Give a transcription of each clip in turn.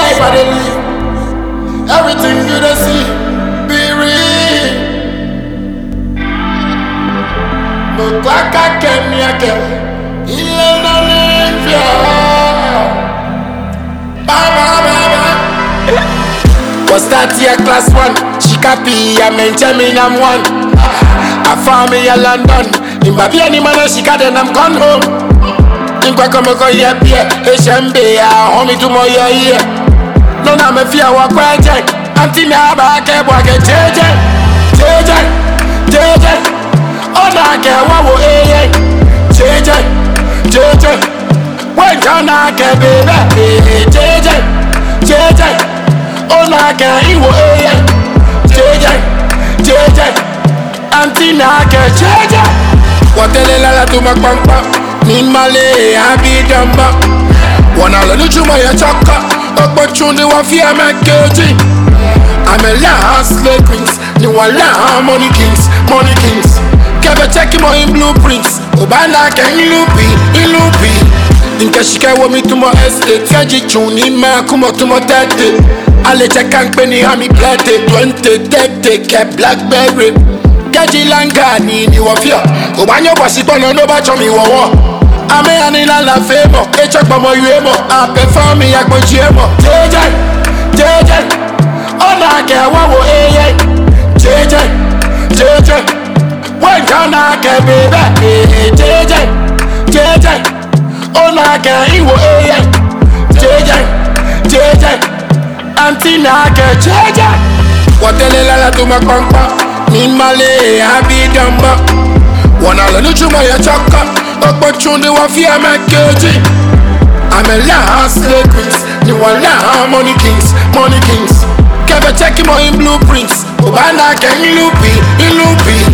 life I dey live. Everything you dey see, be real. No kwaka kemi ake, ile no nifia. Was that year class 1? She copy, I maintain me, I'm one. I found me in London. In Babia, ni man, she got and I'm gone home. In Quacamaco, yeah, HMB, homie to my year. No, I'm a fear, walk right, Auntie Naba, Kabaka, JJ. Oh, I can't walk, JJ. When John, I can't be JJ. Oh, I can't eat, JJ. Auntie Naka, JJ. What the hell to my pampa? Nin Malay, happy dumba. Wanna learn to my chaka. Opportunity wa fear my KG. I'm a last slave queens. You want money kings. Keep checking my blueprints. Obana can loopy. In case she can want me to my estate. Kaji chuni ma kuma to my daddy. Ale check and penny hami plate 20 take a blackberry. Kaji langa ni wafia. Obanyo basitono no bacho mi wawa. Ame anila la femo. Echa kwa mo yuemo. A perform mi yak mo chiemo. JJ. Ona ke wawo JJ. When jana ke bebe. JJ. Ona ke iwo JJ. Auntie Naka, JJ. What the hell to my pampa? Nin Malay, happy dumba. Wanna learn to my chaka. Opportunity wa fear my KG. I'm a last slave queens. You want money kings. Keep checking my blueprints. Obana can loopy.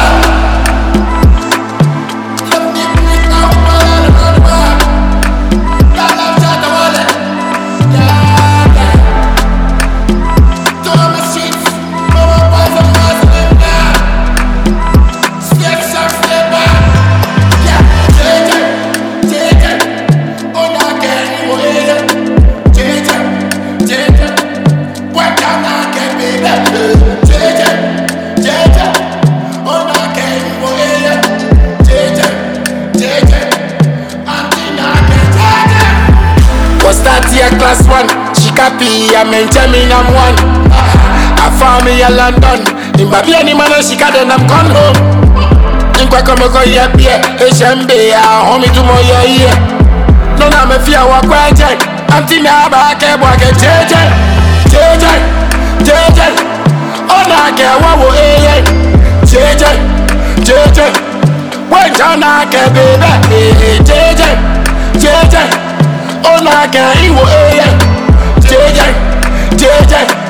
Class 1, she copy, I maintain me, I'm one. I found me in London. In Babia, ni man, she got and I'm gone home. In Quacamaco, yeah, HMB, homie to my year. No, I'm a fear, walk right, Auntie Naba, Kabaka, JJ. Oh, I can't walk, JJ. When John, I can't be JJ. Oh, I can't eat, JJ.